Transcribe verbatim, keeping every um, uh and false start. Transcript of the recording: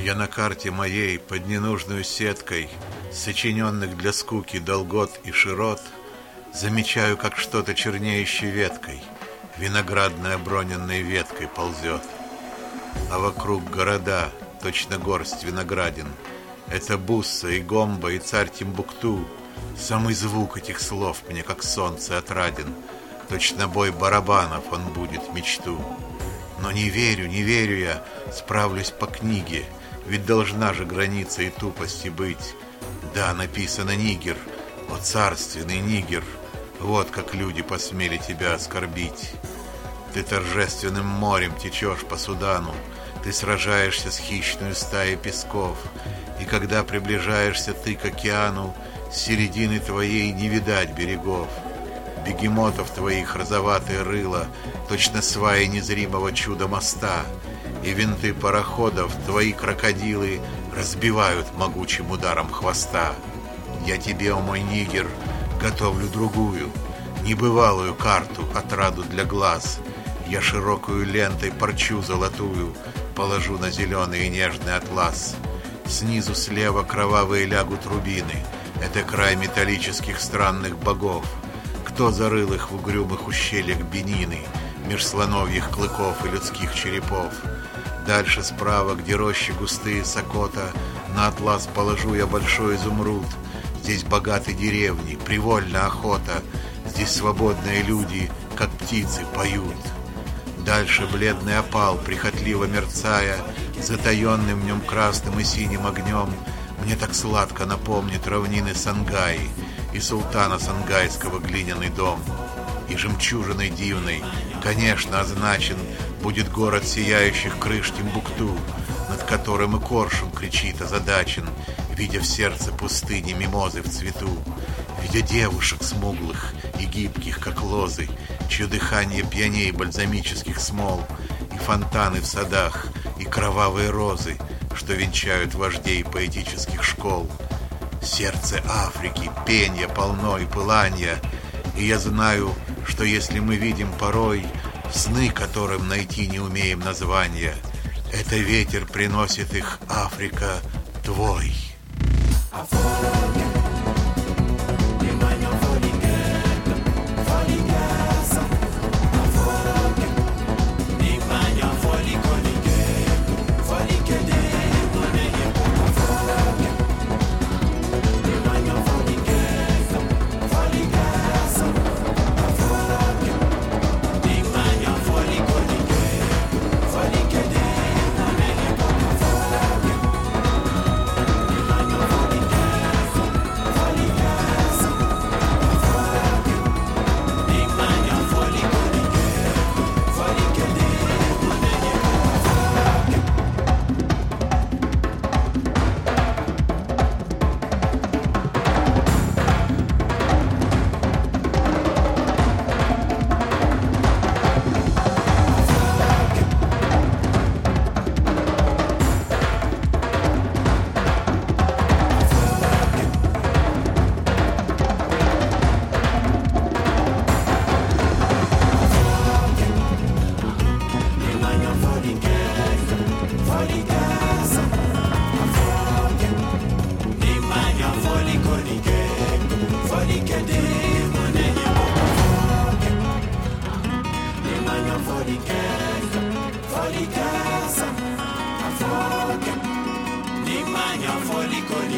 Я на карте моей под ненужную сеткой сочиненных для скуки долгот и широт замечаю, как что-то чернеющей веткой, виноградной оброненной веткой ползет. А вокруг города, точно горсть виноградин. Это Бусса и Гомба и царь Тимбукту. Самый звук этих слов мне, как солнце, отраден. Точно бой барабанов он будет мечту. Но не верю, не верю я, справлюсь по книге, ведь должна же граница и тупости быть. Да, написано «Нигер», о царственный Нигер. Вот как люди посмели тебя оскорбить. Ты торжественным морем течешь по Судану, ты сражаешься с хищной стаей песков, и когда приближаешься ты к океану, с середины твоей не видать берегов. Бегемотов твоих розоватые рыла, точно сваи незримого чуда моста, и винты пароходов твои крокодилы разбивают могучим ударом хвоста. Я тебе, о мой Нигер, готовлю другую, небывалую карту, отраду для глаз. Я широкую лентой парчу золотую положу на зеленый и нежный атлас. Снизу слева кровавые лягут рубины. Это край металлических странных богов. Кто зарыл их в угрюмых ущельях Бенины, меж слоновьих клыков и людских черепов? Дальше справа, где рощи густые сокота, на атлас положу я большой изумруд. Здесь богаты деревни, привольна охота. Здесь свободные люди, как птицы, поют. Дальше бледный опал, прихотливо мерцая, затаенным в нем красным и синим огнем, мне так сладко напомнит равнины Сангаи и султана сангайского глиняный дом. И жемчужиной дивной, конечно, означен будет город сияющих крыш Тимбукту, над которым и коршун кричит озадачен, видя в сердце пустыни мимозы в цвету, видя девушек смуглых и гибких, как лозы, чье дыхание пьяней бальзамических смол, и фонтаны в садах, и кровавые розы, что венчают вождей поэтических школ. Сердце Африки, пенья полно и пыланья, и я знаю, что если мы видим порой сны, которым найти не умеем названия, это ветер приносит их, Африка, твой. Folicasa, Folica, Nimanya Foliconi.